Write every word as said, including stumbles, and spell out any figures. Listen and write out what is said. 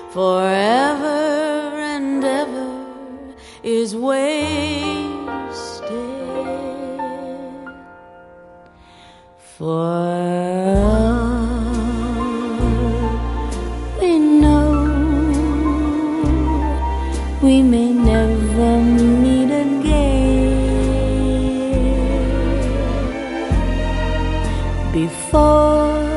forever and ever is wasted. For we know we may never meet again before